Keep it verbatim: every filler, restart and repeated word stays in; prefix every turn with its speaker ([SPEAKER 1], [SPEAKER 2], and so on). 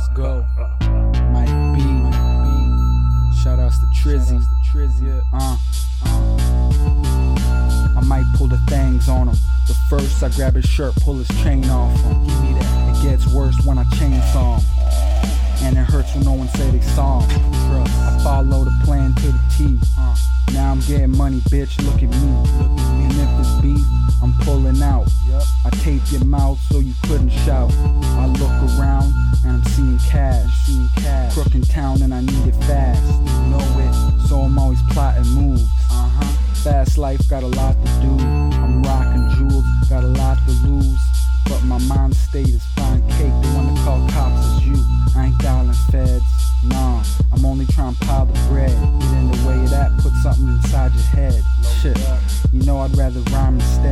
[SPEAKER 1] go. Might be. Shout outs to Trizzy. Uh, uh. I might pull the things on him. But first I grab his shirt, pull his chain off him. Give me that. It gets worse when I chainsaw him. And it hurts when no one say they saw him. Trust. I follow the plan to the T. Uh, now I'm getting money, bitch, look at me. Look at me. And if it's beef, I'm pulling out. Yep. I tape your mouth so you couldn't shout. I look around and I'm seeing cash. Seeing cash. Crook in town and I need it fast. You know it, so I'm always plotting moves. Uh-huh. Fast life, got a lot to do. I'm rocking jewels, got a lot to lose. But my mind state is fine cake. The one that call cops is you. I ain't dialing feds. Nah, I'm only trying to pile the bread. Get in the way of that, put something inside your head. Shit, you know I'd rather rhyme instead.